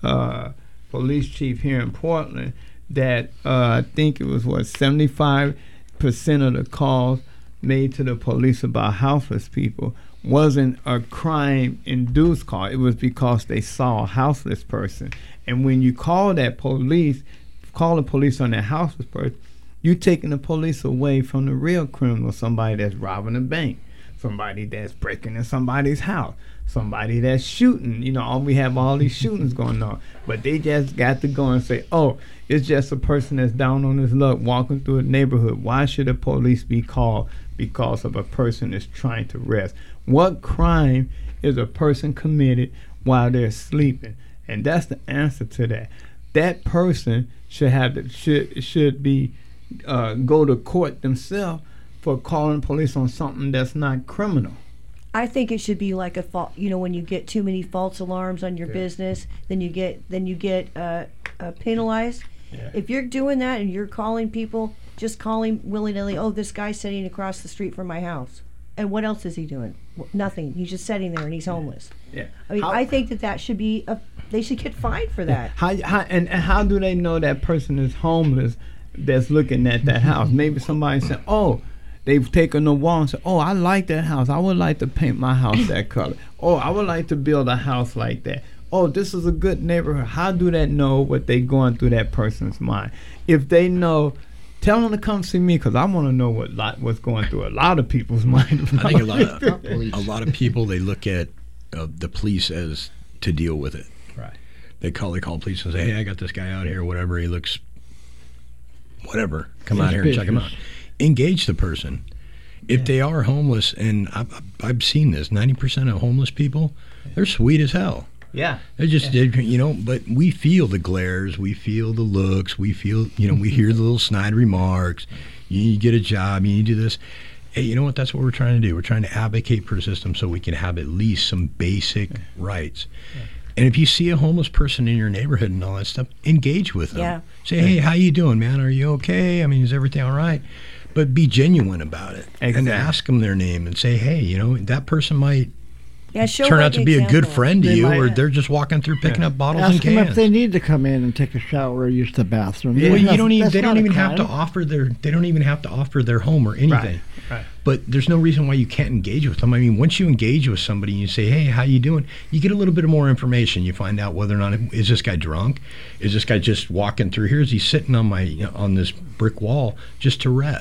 Speaker 6: here in Portland, that I think it was 75% of the calls made to the police about houseless people wasn't a crime-induced call. It was because they saw a houseless person. And when you call the police on that houseless person, you're taking the police away from the real criminal, somebody that's robbing a bank, somebody that's breaking in somebody's house, somebody that's shooting. You know, we have all these shootings going on. But they just got to go and say, oh, it's just a person that's down on his luck walking through a neighborhood. Why should the police be called because of a person that's trying to rest? What crime is a person committed while they're sleeping? And that's the answer to that. That person should be go to court themselves for calling police on something that's not criminal.
Speaker 11: I think it should be like a fault. You know, when you get too many false alarms on your business, then you get penalized. Yeah. If you're doing that and you're calling people, just calling willy-nilly, oh, this guy's sitting across the street from my house. And what else is he doing? Nothing. He's just sitting there and he's homeless. Yeah. I mean, I think that should be they should get fined for that.
Speaker 6: How do they know that person is homeless that's looking at that house? Maybe somebody said, oh, they've taken a wall and said, oh, I like that house. I would like to paint my house that color. Oh, I would like to build a house like that. Oh, this is a good neighborhood. How do they know what they're going through that person's mind? If they know, tell them to come see me, because I want to know what's going through a lot of people's minds.
Speaker 10: I think a lot of people, they look at the police as to deal with it.
Speaker 6: Right.
Speaker 10: They call police and say, hey, I got this guy out here, whatever, he looks, whatever, come out here and check him out. Engage the person. If they are homeless, and I've seen this, 90% of homeless people, they're sweet as hell.
Speaker 6: Yeah.
Speaker 10: They're just, but we feel the glares, we feel the looks, we feel, we hear the little snide remarks. You need to get a job, you need to do this. Hey, you know what? That's what we're trying to do. We're trying to advocate for a system so we can have at least some basic rights. Yeah. And if you see a homeless person in your neighborhood and all that stuff, engage with them. Yeah. Say, hey, how you doing, man? Are you okay? I mean, is everything all right? But be genuine about it. Exactly. And ask them their name and say, hey, that person might turn out to be a good friend to you, or they're just walking through picking up bottles and cans.
Speaker 12: Ask them if they need to come in and take a shower or use the bathroom.
Speaker 10: Yeah. Well, they don't even have to offer their home or anything. Right. But there's no reason why you can't engage with them. I mean, once you engage with somebody and you say, hey, how you doing? You get a little bit more information. You find out whether or not, is this guy drunk? Is this guy just walking through here? Is he sitting on this brick wall just to rest?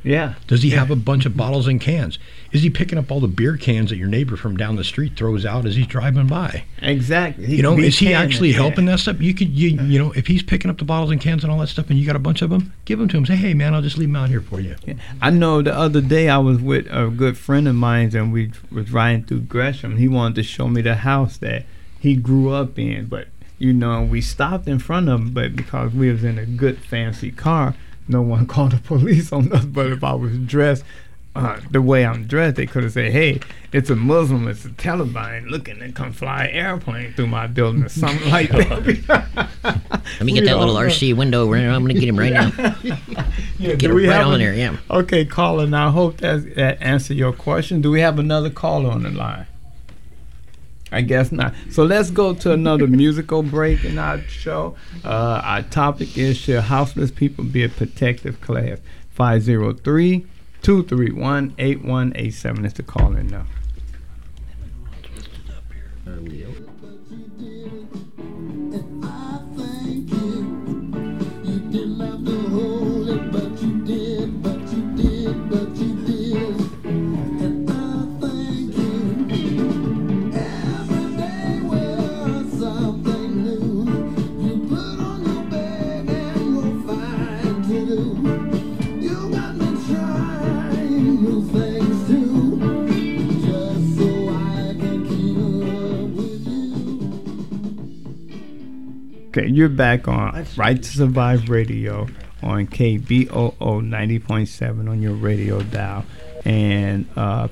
Speaker 17: Yeah.
Speaker 10: Does he have a bunch of bottles and cans? Is he picking up all the beer cans that your neighbor from down the street throws out as he's driving by?
Speaker 17: Exactly.
Speaker 10: Is he actually helping that stuff? You know, if he's picking up the bottles and cans and all that stuff, and you got a bunch of them, give them to him. Say, hey man, I'll just leave them out here for you.
Speaker 17: Yeah. I know the other day I was with a good friend of mine, and we was riding through Gresham. He wanted to show me the house that he grew up in, but you know, we stopped in front of him, but because we was in a good fancy car, no one called the police on us. But if I was dressed the way I'm dressed, they could have said, hey, it's a Muslim, it's a Taliban looking to come fly an airplane through my building or something like that.
Speaker 18: Let me get that little RC window. I'm going to get him right now.
Speaker 17: Yeah,
Speaker 18: get him right on there, yeah.
Speaker 17: Okay, caller, now I hope that answered your question. Do we have another caller on the line? I guess not. So let's go to another musical break in our show. Our topic is, should houseless people be a protective class? 503-231-8187 is the call-in now. Okay, you're back on Right to Survive Radio on KBOO 90.7 on your radio dial, and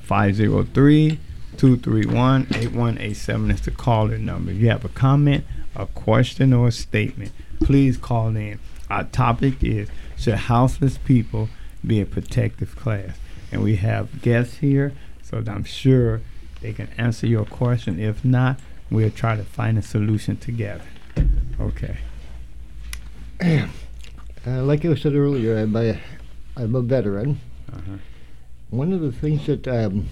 Speaker 17: 503-231-8187 is the call-in number. If you have a comment, a question, or a statement, please call in. Our topic is, should houseless people be a protective class? And we have guests here, so I'm sure they can answer your question. If not, we'll try to find a solution together. Okay.
Speaker 13: Like I said earlier, I'm a veteran.
Speaker 17: Uh-huh.
Speaker 13: One of the things that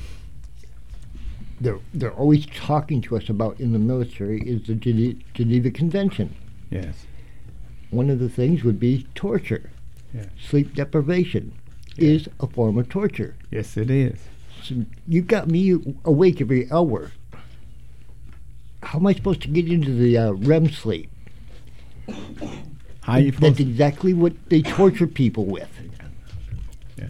Speaker 13: they're always talking to us about in the military is the Geneva Convention.
Speaker 17: Yes.
Speaker 13: One of the things would be torture.
Speaker 17: Yeah.
Speaker 13: Sleep deprivation is a form of torture.
Speaker 17: Yes, it is.
Speaker 13: So you got me awake every hour. How am I supposed to get into the REM sleep?
Speaker 17: How you supposed
Speaker 13: That's exactly what they torture people with.
Speaker 17: Yeah.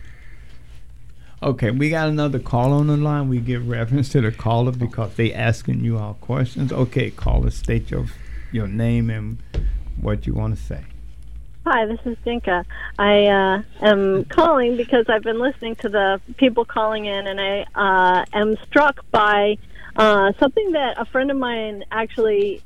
Speaker 17: Okay, we got another call on the line. We give reference to the caller because they asking you all questions. Okay, caller, state your name and what you want to say.
Speaker 19: Hi, this is Dinka. I am calling because I've been listening to the people calling in, and I am struck by something that a friend of mine actually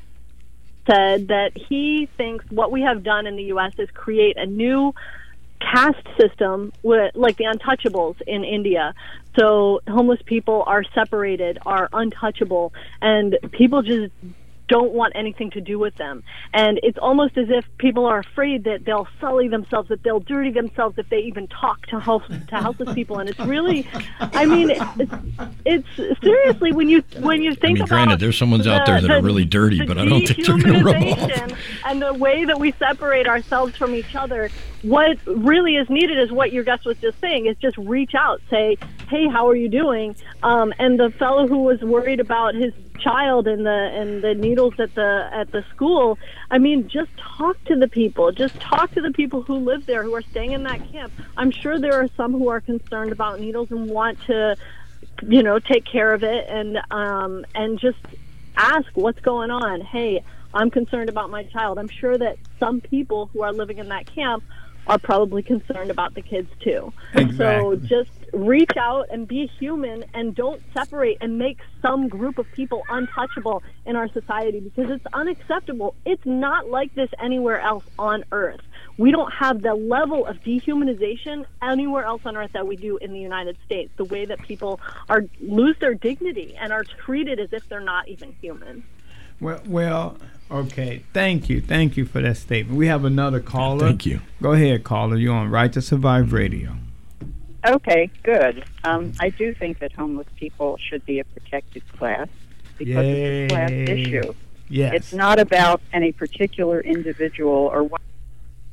Speaker 19: said, that he thinks what we have done in the U.S. is create a new caste system with, like the untouchables in India. So homeless people are separated, are untouchable, and people just don't want anything to do with them. And it's almost as if people are afraid that they'll sully themselves, that they'll dirty themselves if they even talk to houseless people. And it's really, I mean, it's seriously, when you think about,
Speaker 10: granted, there's someone's out there that are really dirty, but I don't think they're going to rub off.
Speaker 19: And the way that we separate ourselves from each other, what really is needed is what your guest was just saying, is just reach out, say, hey, how are you doing? And the fellow who was worried about his child and the needles at the school, I mean, just talk to the people. Just talk to the people who live there, who are staying in that camp. I'm sure there are some who are concerned about needles and want to, take care of it, and just ask what's going on. Hey, I'm concerned about my child. I'm sure that some people who are living in that camp are probably concerned about the kids too.
Speaker 17: Exactly.
Speaker 19: So just reach out and be human, and don't separate and make some group of people untouchable in our society, because it's unacceptable. It's not like this anywhere else on Earth. We don't have the level of dehumanization anywhere else on Earth that we do in the United States, the way that people lose their dignity and are treated as if they're not even human.
Speaker 17: Well, okay. Thank you for that statement. We have another caller.
Speaker 10: Thank you.
Speaker 17: Go ahead, caller. You're on Right to Survive Radio.
Speaker 20: Okay, good. I do think that homeless people should be a protected class because it's a class issue.
Speaker 17: Yes.
Speaker 20: It's not about any particular individual or what.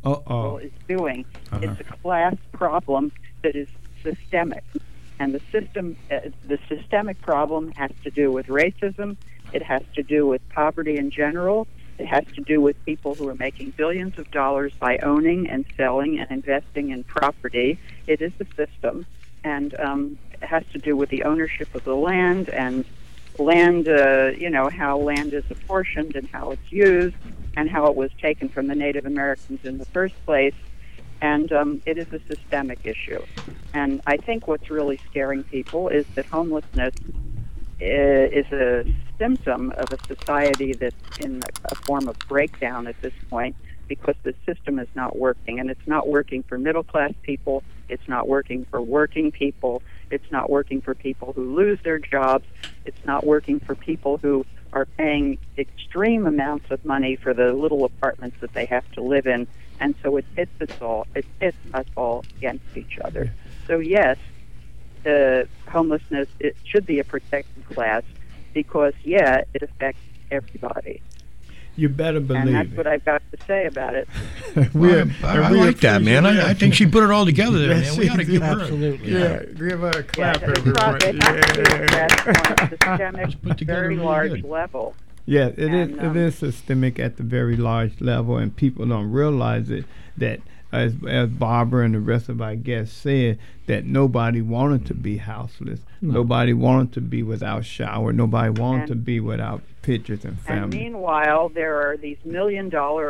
Speaker 20: people is doing. It's a class problem that is systemic, and the systemic problem has to do with racism. It has to do with poverty in general. It has to do with people who are making billions of dollars by owning and selling and investing in property. It is the system, and it has to do with the ownership of the land and land, how land is apportioned and how it's used and how it was taken from the Native Americans in the first place. And it is a systemic issue. And I think what's really scaring people is that homelessness is a symptom of a society that's in a form of breakdown at this point, because the system is not working. And it's not working for middle-class people. It's not working for working people. It's not working for people who lose their jobs. It's not working for people who are paying extreme amounts of money for the little apartments that they have to live in. And so it hits us all. It hits us all against each other. So yes, the homelessness, it should be a protected class because, it affects everybody.
Speaker 17: You better believe
Speaker 20: and that's
Speaker 17: it.
Speaker 20: what I've got to say about it.
Speaker 10: I like that, man. I think she put it all together there, man. We got to give her
Speaker 17: Absolutely. Give her a clap,
Speaker 20: everyone.
Speaker 17: everyone.
Speaker 20: Systemic, very large level.
Speaker 17: Yeah, it is systemic at the very large level, and people don't realize it. That as Barbara and the rest of our guests said, that nobody wanted to be houseless. No. Nobody wanted to be without shower. Nobody wanted to be without pictures and family.
Speaker 20: And meanwhile, there are these $1 million,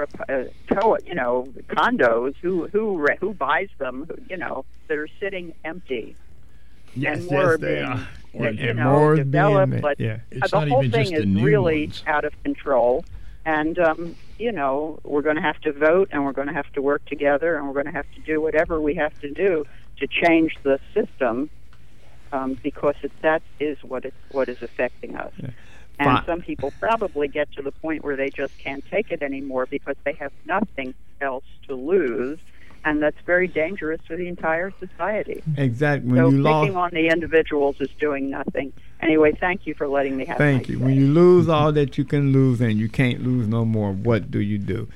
Speaker 20: condos. Who buys them? That are sitting empty.
Speaker 17: Yes,
Speaker 20: and more
Speaker 17: they are.
Speaker 20: More developed,
Speaker 17: being,
Speaker 20: but
Speaker 17: yeah.
Speaker 20: The whole thing is really out of control. And we're going to have to vote, and we're going to have to work together, and we're going to have to do whatever we have to do to change the system, because that is what is affecting us. Yeah. And some people probably get to the point where they just can't take it anymore because they have nothing else to lose, and that's very dangerous for the entire society.
Speaker 17: Exactly.
Speaker 20: So picking on the individuals is doing nothing. Anyway, thank you for letting me have
Speaker 17: Thank you. When you lose all that you can lose and you can't lose no more, what do you do?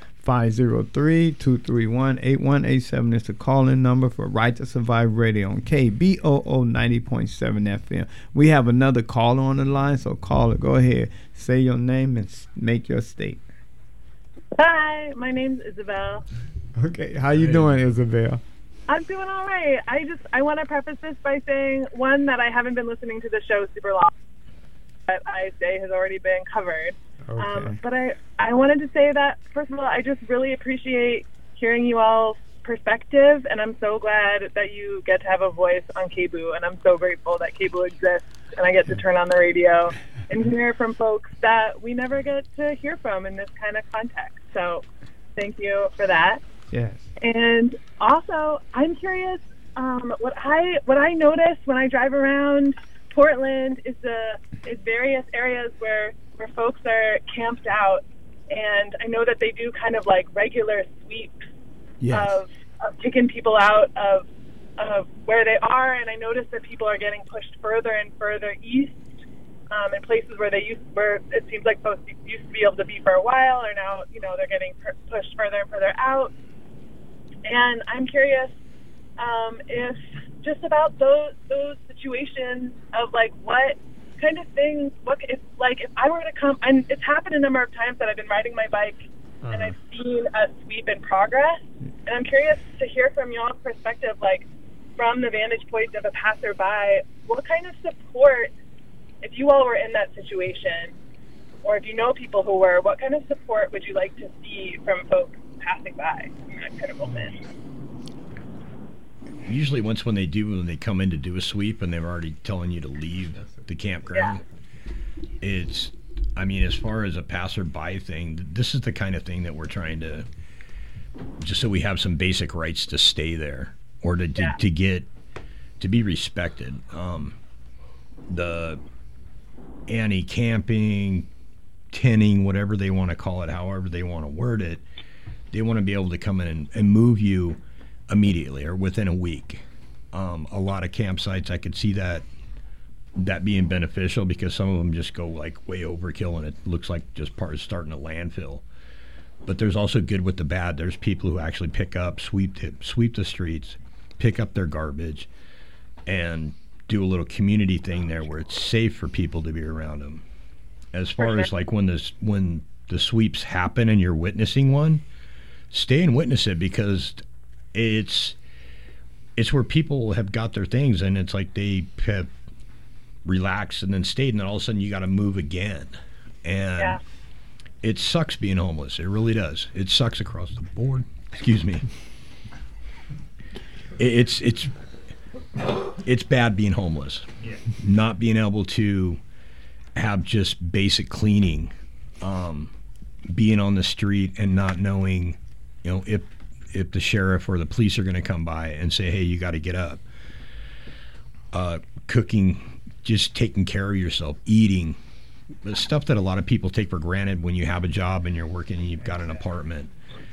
Speaker 17: 503-231-8187 is the call-in number for Right to Survive Radio on KBOO 90.7 FM. We have another caller on the line, so caller, go ahead. Say your name and make your statement.
Speaker 21: Hi, my name's Isabel.
Speaker 17: Okay, how you doing, Isabel?
Speaker 21: I'm doing all right. I want to preface this by saying, one, that I haven't been listening to the show super long, but I say has already been covered.
Speaker 17: Okay.
Speaker 21: But I wanted to say that, first of all, I just really appreciate hearing you all's perspective, and I'm so glad that you get to have a voice on KBOO, and I'm so grateful that KBOO exists, and I get to turn on the radio and hear from folks that we never get to hear from in this kind of context. So thank you for that.
Speaker 17: Yes.
Speaker 21: And also, I'm curious, what I notice when I drive around Portland is various areas where folks are camped out, and I know that they do kind of like regular sweeps of kicking people out of where they are, and I notice that people are getting pushed further and further east in places where it seems like folks used to be able to be for a while, or now they're getting pushed further and further out. And I'm curious if just about those situations of like what kind of things, if I were to come, and it's happened a number of times that I've been riding my bike and I've seen a sweep in progress, and I'm curious to hear from y'all's perspective, like from the vantage point of a passerby, what kind of support, if you all were in that situation, or if you know people who were, what kind of support would you like to see from folks passing by in that kind of moment?
Speaker 10: Usually when they come in to do a sweep and they're already telling you to leave the campground, it's, as far as a passerby thing, this is the kind of thing that we're trying to, just so we have some basic rights to stay there or to be respected. The anti-camping, tinning, whatever they want to call it, however they want to word it, they want to be able to come in and move you immediately or within a week. A lot of campsites, I could see that being beneficial, because some of them just go like way overkill and it looks like just part of starting a landfill. But there's also good with the bad. There's people who actually pick up, sweep the streets, pick up their garbage, and do a little community thing there where it's safe for people to be around them. As far as like when the sweeps happen and you're witnessing one, stay and witness it, because it's where people have got their things and it's like they have relaxed and then stayed, and then all of a sudden you got to move again. And it sucks being homeless. It really does. It sucks across the board. Excuse me. It's bad being homeless. Yeah. Not being able to have just basic cleaning, being on the street and not knowing, if the sheriff or the police are going to come by and say, hey, you got to get up. Cooking, just taking care of yourself, eating, the stuff that a lot of people take for granted when you have a job and you're working and you've got an apartment.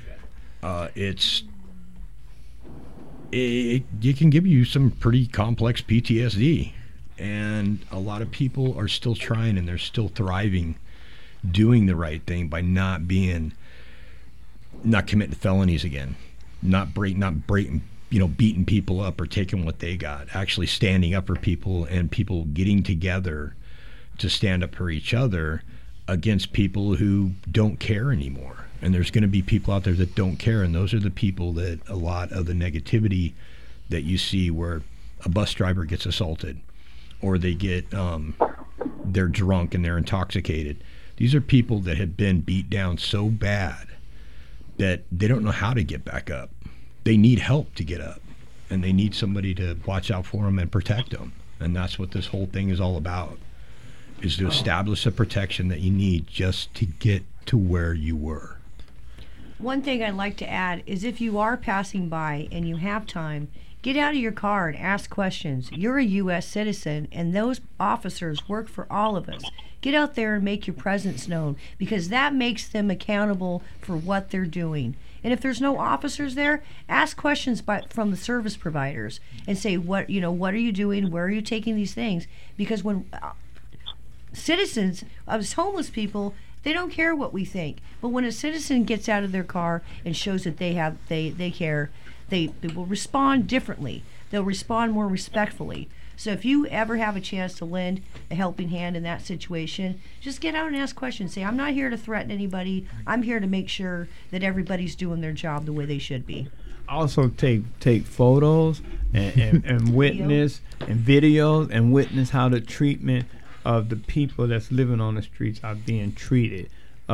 Speaker 10: It can give you some pretty complex PTSD, and a lot of people are still trying and they're still thriving, doing the right thing by not committing felonies again, not breaking, beating people up or taking what they got, actually standing up for people and people getting together to stand up for each other against people who don't care anymore. And there's going to be people out there that don't care, and those are the people that a lot of the negativity that you see where a bus driver gets assaulted or they get they're drunk and they're intoxicated. These are people that have been beat down so bad that they don't know how to get back up. They need help to get up, and they need somebody to watch out for them and protect them. And that's what this whole thing is all about, is to establish the protection that you need just to get to where you were.
Speaker 11: One thing I'd like to add is if you are passing by and you have time, get out of your car and ask questions. You're a U.S. citizen, and those officers work for all of us. Get out there and make your presence known, because that makes them accountable for what they're doing. And if there's no officers there, ask questions from the service providers and say, what are you doing? Where are you taking these things? Because when citizens, as homeless people, they don't care what we think. But when a citizen gets out of their car and shows that they care, they will respond differently. They'll respond more respectfully. So if you ever have a chance to lend a helping hand in that situation, just get out and ask questions. Say, I'm not here to threaten anybody. I'm here to make sure that everybody's doing their job the way they should be.
Speaker 17: Also take photos and witness and videos and witness how the treatment of the people that's living on the streets are being treated.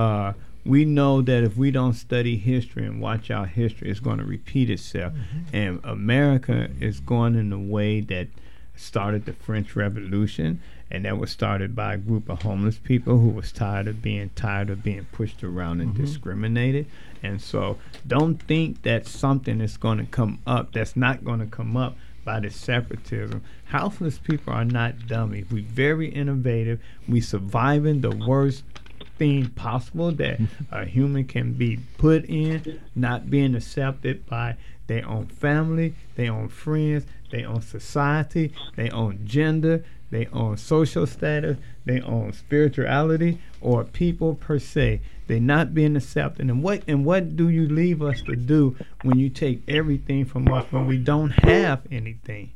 Speaker 17: We know that if we don't study history and watch our history, it's going to repeat itself. Mm-hmm. And America is going in the way that started the French Revolution, and that was started by a group of homeless people who was tired of being pushed around and discriminated. And so don't think that something is going to come up that's not going to come up by the separatism. Houseless people are not dummies. We're very innovative. We surviving the worst thing possible that a human can be put in, not being accepted by their own family, their own friends, their own society, their own gender, their own social status, their own spirituality, or people per se. They're not being accepted. And what do you leave us to do when you take everything from us when we don't have anything?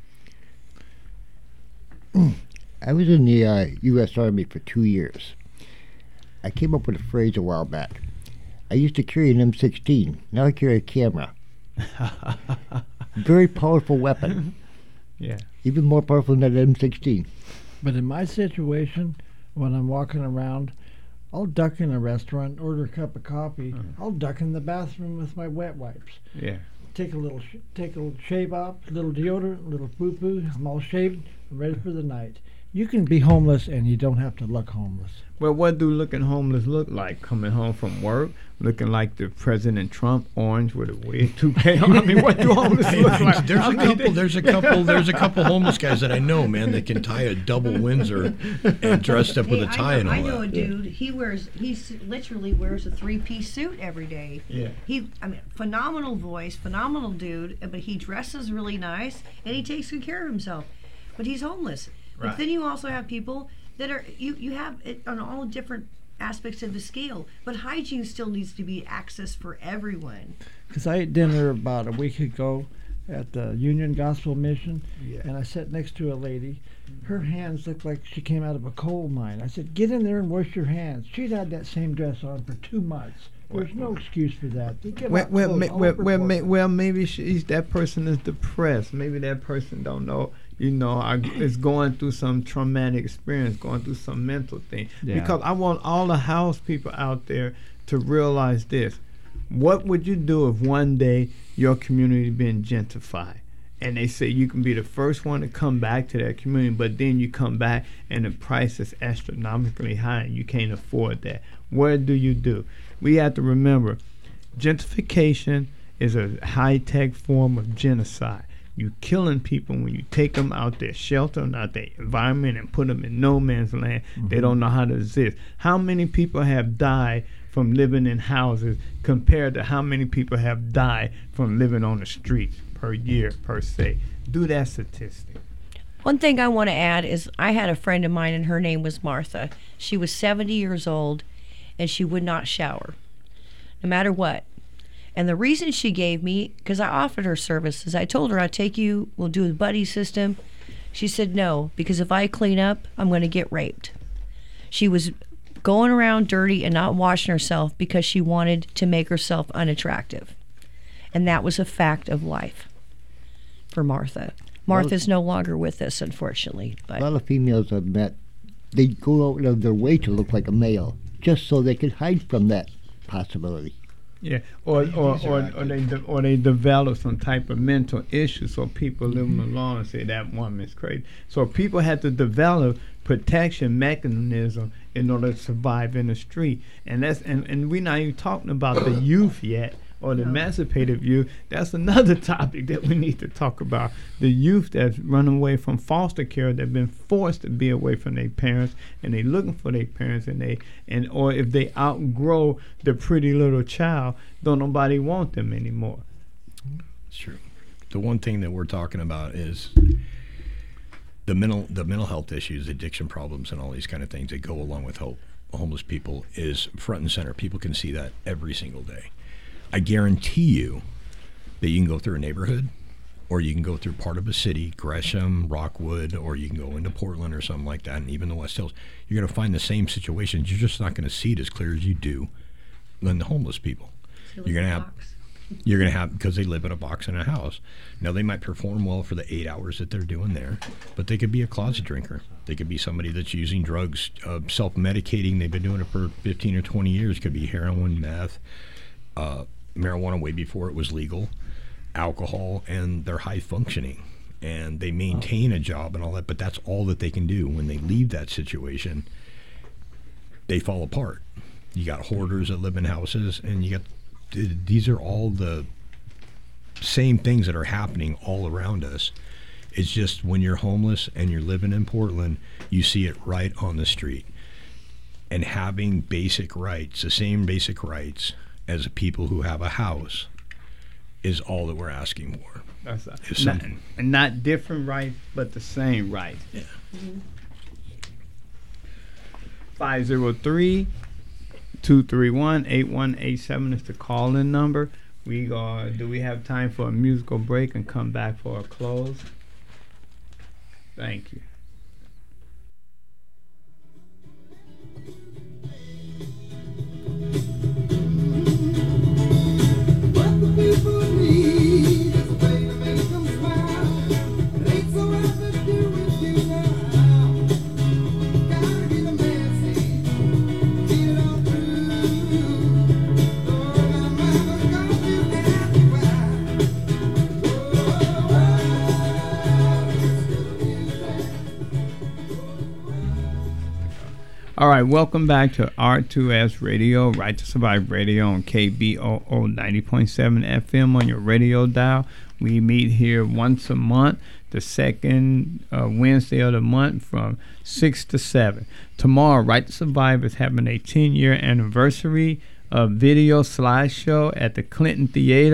Speaker 13: I was in the U.S. Army for 2 years. I came up with a phrase a while back. I used to carry an M16. Now I carry a camera. Very powerful weapon.
Speaker 17: Yeah.
Speaker 13: Even more powerful than that M16.
Speaker 12: But in my situation, when I'm walking around, I'll duck in a restaurant, order a cup of coffee. I'll duck in the bathroom with my wet wipes.
Speaker 17: Yeah.
Speaker 12: Take a little shave off, a little deodorant, a little poo-poo. I'm all shaved, ready for the night. You can be homeless and you don't have to look homeless.
Speaker 17: Well, what do looking homeless look like? Coming home from work, looking like the President Trump, orange with a weird toupee. I mean, what do homeless look like?
Speaker 10: There's a couple homeless guys that I know, man, that can tie a double Windsor and dressed up with a tie and all that.
Speaker 11: I know a dude. He literally wears a 3-piece suit every day.
Speaker 17: Yeah.
Speaker 11: Phenomenal voice, phenomenal dude, but he dresses really nice and he takes good care of himself. But he's homeless.
Speaker 17: Right.
Speaker 11: But then you also have people that are you have it on all different aspects of the scale. But hygiene still needs to be accessed for everyone.
Speaker 12: Because I ate dinner about a week ago at the Union Gospel Mission, and I sat next to a lady. Her hands looked like she came out of a coal mine. I said, get in there and wash your hands. She'd had that same dress on for 2 months. There's no excuse for that.
Speaker 17: Well, maybe that person is depressed. Maybe that person don't know, is going through some traumatic experience, going through some mental thing.
Speaker 12: Yeah.
Speaker 17: Because I want all the house people out there to realize this. What would you do if one day your community been gentrified? And they say you can be the first one to come back to that community, but then you come back and the price is astronomically high and you can't afford that. What do? We have to remember, gentrification is a high-tech form of genocide. You're killing people when you take them out their shelter and out their environment and put them in no man's land. Mm-hmm. They don't know how to exist. How many people have died from living in houses compared to how many people have died from living on the streets per year, per se? Do that statistic.
Speaker 1: One thing I want to add is I had a friend of mine, and her name was Martha. She was 70 years old, and she would not shower, no matter what. And the reason she gave me, because I offered her services, I told her I'd take you, we'll do a buddy system. She said no, because if I clean up, I'm going to get raped. She was going around dirty and not washing herself because she wanted to make herself unattractive. And that was a fact of life for Martha. Martha's no longer with us, unfortunately. But
Speaker 13: a lot of females I've met, they go out of their way to look like a male just so they could hide from that possibility.
Speaker 17: Yeah, or they develop some type of mental issue, so people leave them alone and say that woman's crazy. So people have to develop protection mechanism in order to survive in the street, and we're not even talking about the youth yet, or the emancipated youth. That's another topic that we need to talk about. The youth that's running away from foster care, that's been forced to be away from their parents, and they looking for their parents, or if they outgrow the pretty little child, don't nobody want them anymore.
Speaker 10: It's true. The one thing that we're talking about is the mental health issues, addiction problems, and all these kind of things that go along with homeless people is front and center. People can see that every single day. I guarantee you that you can go through a neighborhood, or you can go through part of a city, Gresham, Rockwood, or you can go into Portland or something like that, and even the West Hills. You're going to find the same situations. You're just not going to see it as clear as you do than the homeless people. You're going to have, because they live in a box in a house. Now, they might perform well for the 8 hours that they're doing there, but they could be a closet drinker. They could be somebody that's using drugs, self-medicating. They've been doing it for 15 or 20 years. Could be heroin, meth, marijuana way before it was legal, alcohol, and they're high functioning and they maintain a job and all that, but that's all that they can do. When they leave that situation, they fall apart. You got hoarders that live in houses, and you got these are all the same things that are happening all around us. It's just when you're homeless and you're living in Portland, you see it right on the street. And having basic rights, the same basic rights as people who have a house, is all that we're asking for.
Speaker 17: That's not different rights, but the same rights.
Speaker 10: Yeah.
Speaker 17: 503-231-8187 is the call-in number. Do we have time for a musical break and come back for a close? Thank you. All right, welcome back to R2S Radio, Right to Survive Radio on KBOO 90.7 FM on your radio dial. We meet here once a month, the second Wednesday of the month from 6 to 7. Tomorrow, Right to Survive is having a 10-year anniversary video slideshow at the Clinton Theater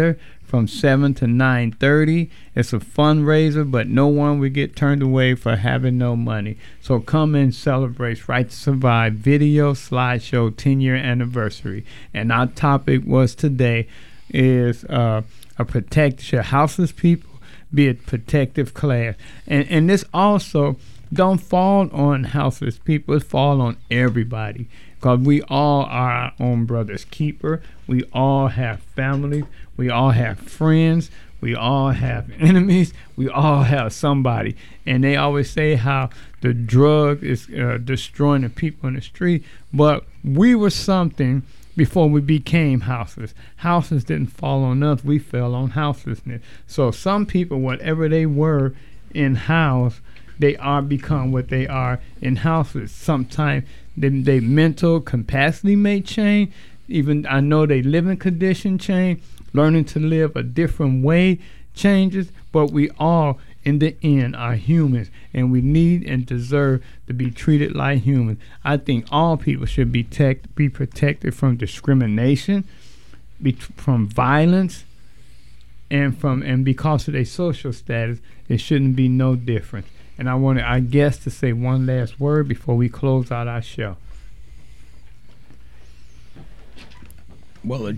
Speaker 17: from 7 to 9:30. It's a fundraiser, but no one will get turned away for having no money. So come and celebrate Right to Survive video slideshow 10-year anniversary. And our topic was today is protect your houseless people, be a protective class. And this also don't fall on houseless people, it fall on everybody. Because we all are our own brother's keeper. We all have families. We all have friends. We all have enemies. We all have somebody. And they always say how the drug is destroying the people in the street. But we were something before we became houseless. Houseless didn't fall on us. We fell on houselessness. So some people, whatever they were in house, they are become what they are in houseless. Sometimes their mental capacity may change. Even I know their living condition change. Learning to live a different way changes. But we all, in the end, are humans. And we need and deserve to be treated like humans. I think all people should be protected from discrimination, from violence, and because of their social status, it shouldn't be no different. And I want our guests to say one last word before we close out our show.
Speaker 10: Well,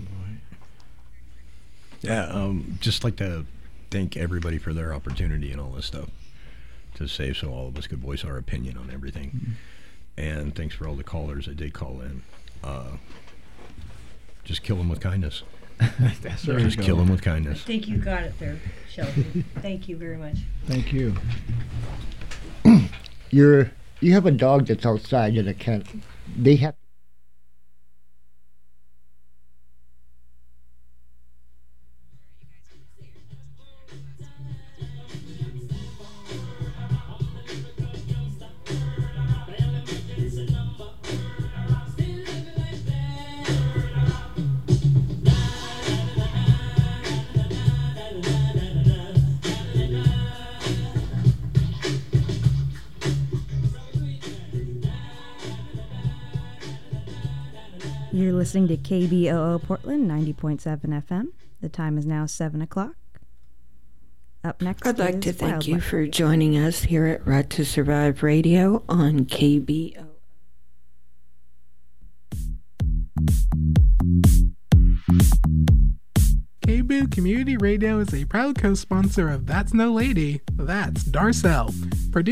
Speaker 10: just like to thank everybody for their opportunity and all this stuff to say, so all of us could voice our opinion on everything. Mm-hmm. And thanks for all the callers that did call in. Just kill them with kindness. Just kill them with kindness.
Speaker 11: I think you got it there, Shelby. Thank you very much.
Speaker 12: Thank you.
Speaker 13: You have a dog that's outside in a kennel. They have.
Speaker 5: You're listening to KBOO Portland 90.7 FM. The time is now 7 o'clock. Up next,
Speaker 7: I'd like to thank you for joining us here at Right to Survive Radio on KBO.
Speaker 2: KBOO Community Radio is a proud co-sponsor of That's No Lady, That's Darcel.